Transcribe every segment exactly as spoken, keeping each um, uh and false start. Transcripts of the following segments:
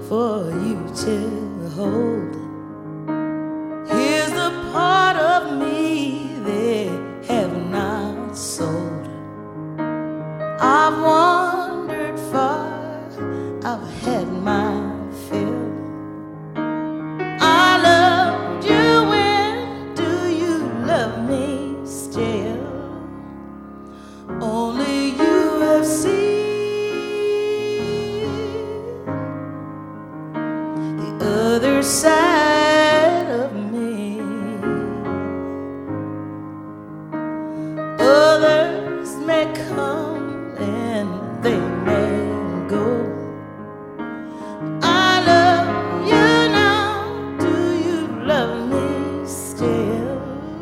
for you to hold. Here's the part of me they have not sold. I've wandered far, I've had my fill. I loved you when, do you love me still? Only you have seen the other side of me. Others may come and they may go. I love you now, do you love me still?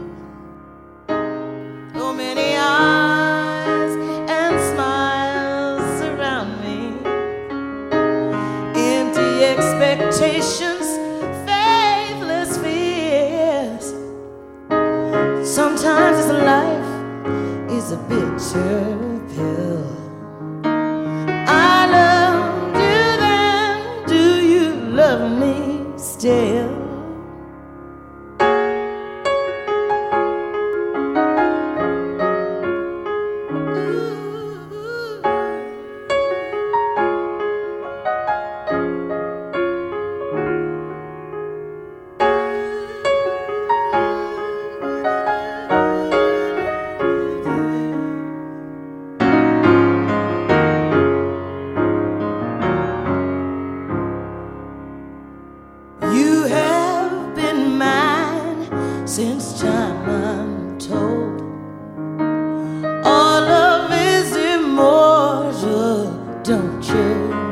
So many eyes and smiles surround me, empty expectations, faithless fears. Sometimes this life is a bitter pill. I loved you then, do you love me still? You have been mine since time untold. Our love is immortal, don't you